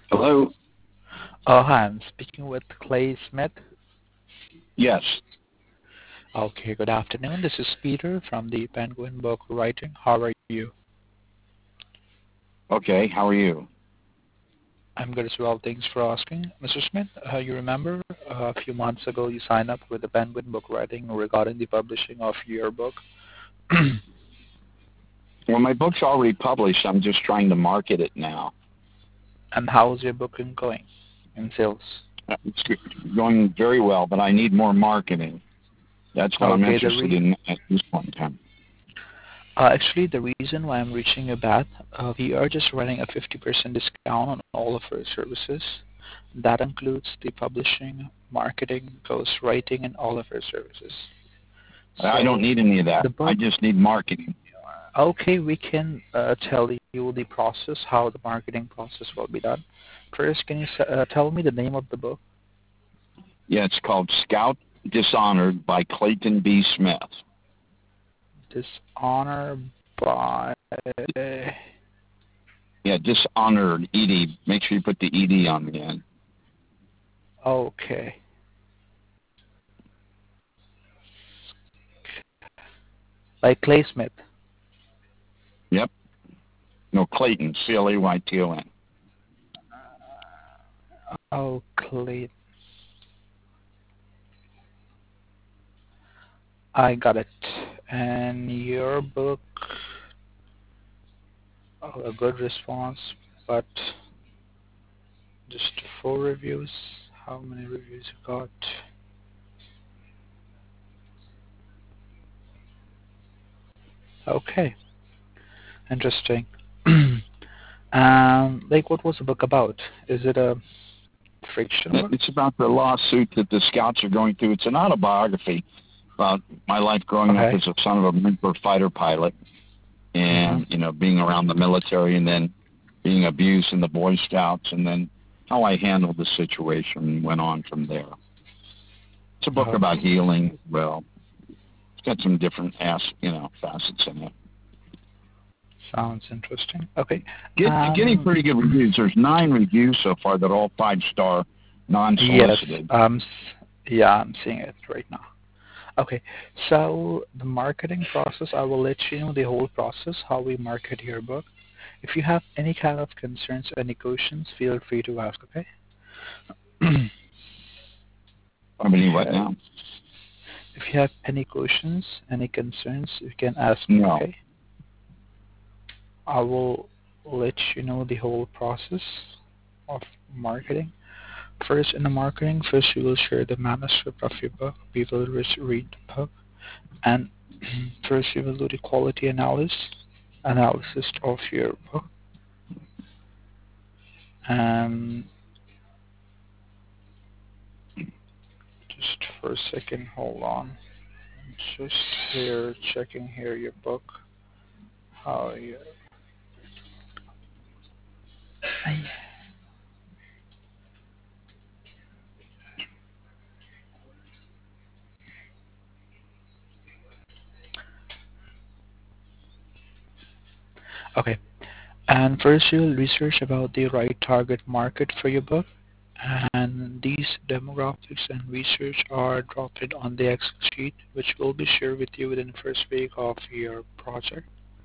Hello? Hi, I'm speaking with Clay Smith. Yes. Okay, good afternoon. This is Peter from the Penguin Book Writing. How are you? Okay, how are you? I'm good as well. Thanks for asking. Mr. Smith, you remember a few months ago you signed up with the Penguin Book Writing regarding the publishing of your book. Well, my book's already published. I'm just trying to market it now. And how's your book going in sales? It's going very well, but I need more marketing. That's what I'm Okay, interested in at this point in time. actually, the reason why I'm reaching you back, we are just running a 50% discount on all of our services. That includes the publishing, marketing, ghostwriting, and all of our services. I don't So need any of that. the I book, just need marketing. okay, we can tell you the process, how the marketing process will be done. First, can you tell me the name of the book? Yeah, it's called Scout Dishonored by Clayton B. Smith. Dishonor by. Yeah, Dishonored, ED. Make sure you put the ED on the end. Okay, by Clay Smith. Yep. No, Clayton, Clayton. Oh, Clay. I got it. And your book, oh, a good response, but just 4 reviews. How many reviews you got? Okay, interesting. Like, what was the book about? Is it a fiction book? It's about the lawsuit that the scouts are going through. It's an autobiography about my life growing up Okay. as a son of a Reaper fighter pilot, Mm-hmm. and being around the military, and then being abused in the Boy Scouts, and then how I handled the situation and went on from there. It's a book Oh, about healing. Well, it's got some different facets in it. sounds interesting. Okay. Getting Um, pretty good reviews. There's 9 reviews so far that are all 5-star, yes. non-solicited. Yeah, I'm seeing it right now. Okay. So the marketing process, I will let you know the whole process, how we market your book. If you have any kind of concerns, any questions, feel free to ask. Okay. I mean, what Okay. now? If you have any questions, any concerns, you can ask me. No. Okay. I will let you know the whole process of marketing. First, in the marketing, first you will share the manuscript of your book. We will read the book, and first you will do the quality analysis of your book. And just for a second, hold on. I'm just here checking here your book. How you? Okay. And first you'll research about the right target market for your book. And these demographics and research are dropped on the Excel sheet, which will be shared with you within the first week of your project.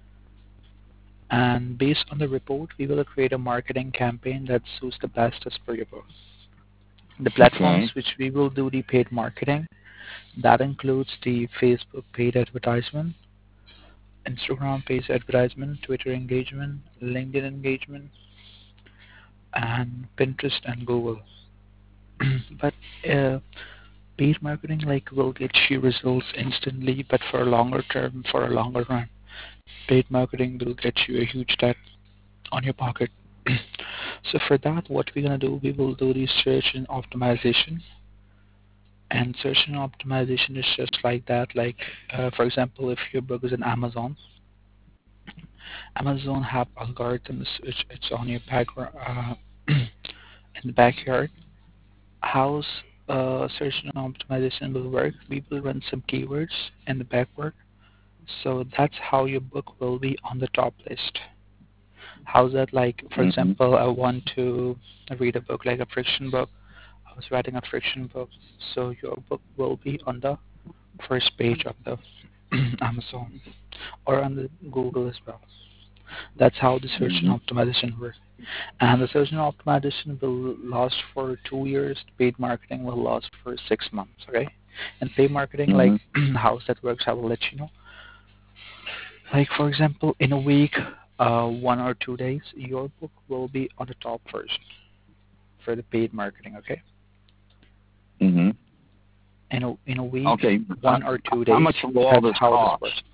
And based on the report, we will create a marketing campaign that suits the best as per your book. The platforms Okay. which we will do the paid marketing, that includes the Facebook paid advertisement, Instagram paid advertisement, Twitter engagement, LinkedIn engagement, and Pinterest and Google. But uh, paid marketing like will get you results instantly, but for a longer term, for a longer run, paid marketing will get you a huge debt on your pocket. So for that, what we're gonna do, we will do the search and optimization. And search and optimization is just like that. Like, for example, if your book is in Amazon, Amazon have algorithms which it's on your back in the backyard. How's search and optimization will work? We will run some keywords in the backward, so that's how your book will be on the top list. How's that like, for Mm-hmm. example, I want to read a book, like a fiction book. I was writing a fiction book, so your book will be on the first page of the Amazon or on the Google as well. That's how the search Mm-hmm. and optimization works. And the search and optimization will last for 2 years. Paid marketing will last for 6 months. Okay. And paid marketing, like Mm-hmm. how that works, I will let you know. Like for example, in a week, 1 or 2 days, your book will be on the top first for the paid marketing. Okay. Mm-hmm. In a week, Okay. 1 or 2 days. How much will all That's this how this cost? works.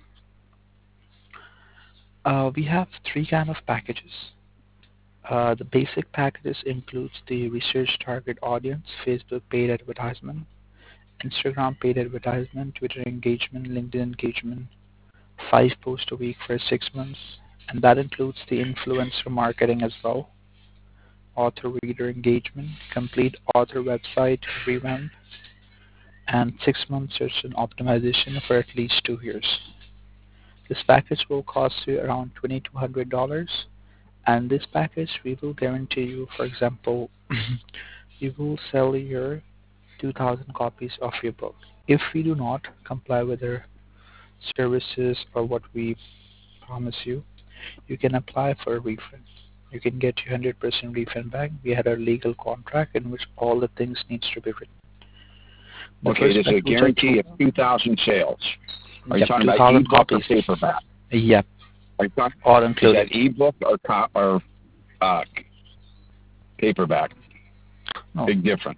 We have three kind of packages. The basic packages includes the research target audience, Facebook paid advertisement, Instagram paid advertisement, Twitter engagement, LinkedIn engagement, 5 posts a week for 6 months, and that includes the influencer marketing as well, author-reader engagement, complete author website revamp, and 6 months search and optimization for at least 2 years. This package will cost you around $2,200, and this package we will guarantee you, for example, we will sell your 2,000 copies of your book. If we do not comply with our services or what we promise you, you can apply for a refund. You can get your 100% refund back. We had a legal contract in which all the things needs to be written. The Okay, first there's a package I guarantee told, of 2,000 sales. Are you yep, talking about 2,000 ebook or copies. paperback? Yep, Are you talking, all is included. that ebook or uh, paperback? No, Big difference.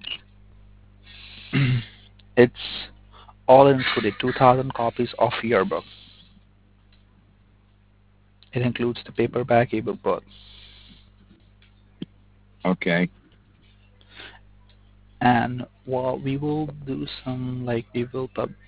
it's all included. 2,000 copies of your book. It includes the paperback, ebook, both. Okay. And well, we will do some like we will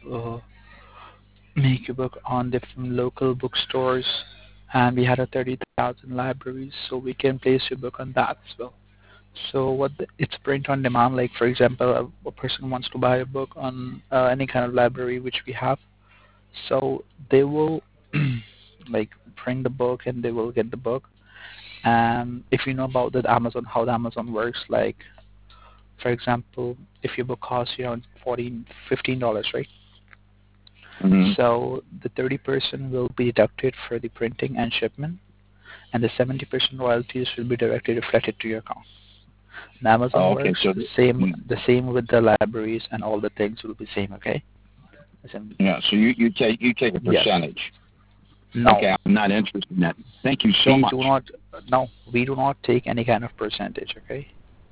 make your book on different local bookstores, and we had a 30,000 libraries, so we can place your book on that as well. So it's print on demand. Like for example, a person wants to buy a book on any kind of library which we have, so they will like print the book and they will get the book. And if you know about that Amazon, how the Amazon works, like for example, if your book costs you around $15, right? Mm-hmm. So the 30% will be deducted for the printing and shipment, and the 70% royalties will be directly reflected to your account. And Amazon Oh, okay. works So, the same with the libraries, and all the things will be same. Okay. yeah. So you take a Yes. percentage. No, Okay, I'm not interested in that. Thank you so we much. do not. No, we do not take any kind of percentage. Okay,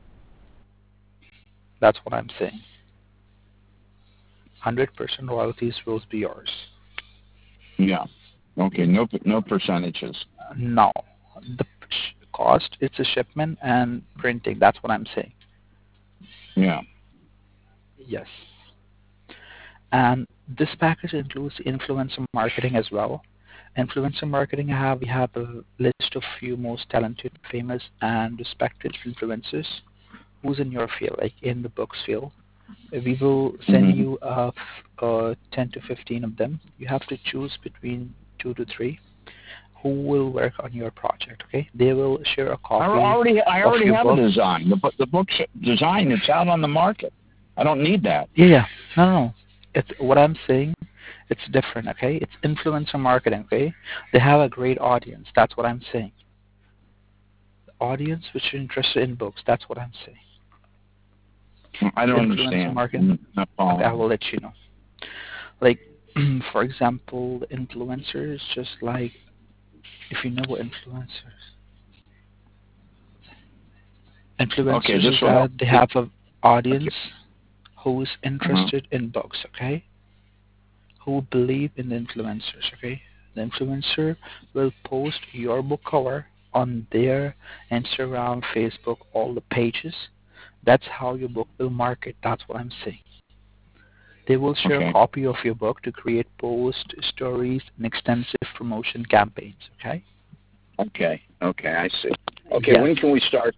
that's what I'm saying. 100% royalties will be yours. Yeah. Okay. No percentages. No, the cost it's a shipment and printing. That's what I'm saying. Yeah. Yes. And this package includes influencer marketing as well. Influencer marketing we have a list of few most talented, famous, and respected influencers who's in your field, like in the books field. We will send Mm-hmm. you 10 to 15 of them. You have to choose between 2 to 3 who will work on your project. Okay, they will share a I copy already I of already your have a book. design. The book's design. It's out on the market. I don't need that. Yeah, yeah. No, no, no. It's what I'm saying. It's different, okay? It's influencer marketing, okay? They have a great audience. That's what I'm saying. The audience which are interested in books. That's what I'm saying. I don't Influencer understand. marketing. I'm not Okay, I following. will let you know. Like, for example, the influencers, just like if you know what Okay, influencers this is will that help. they have an Okay. audience who is Uh-huh. interested in books, okay? Who believe in the influencers, okay? The influencer will post your book cover on their Instagram, Facebook, all the pages. That's how your book will market. That's what I'm saying. They will share a Okay. copy of your book to create posts, stories, and extensive promotion campaigns, okay? Okay. Okay. I see. Okay. Yes. When can we start?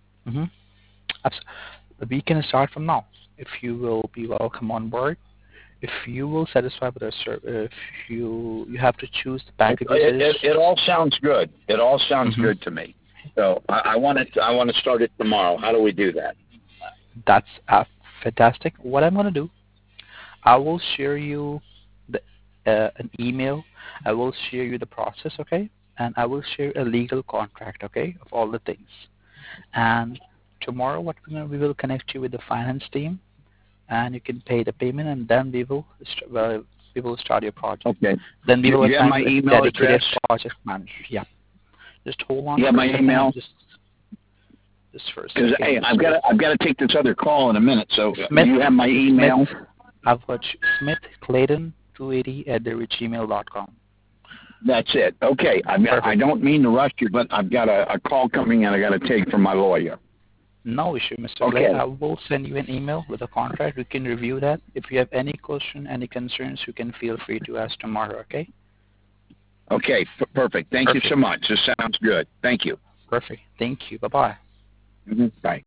Mm-hmm. We can start from now. If you will be welcome on board, If you will satisfy with our if you have to choose the It, packages. it, it all sounds good. It all sounds Mhm. good to me. So I want to start it tomorrow. How do we do that? That's fantastic. What I'm going to do, I will share you an email. I will share you the process, okay? And I will share a legal contract, okay, of all the things. And tomorrow, we will connect you with the finance team, and you can pay the payment, and then we will start your project. Okay. Then we will You have assign my you a email dedicated address? project manager. Yeah. Just hold on You have for a my second. email? Just for a Because second. hey, I've got to take this other call in a minute. So Smith. you have my email? Smith. I've got Smith Clayton 280@gmail.com. That's it. Okay. I don't mean to rush you, but I've got a call coming in I got to take from my lawyer. No issue, Mr. Okay. Clay. I will send you an email with a contract. You can review that. If you have any question, any concerns, you can feel free to ask tomorrow, okay? Okay. Perfect. Thank you so much. This sounds good. Thank you. Perfect. Thank you. Bye-bye. Bye.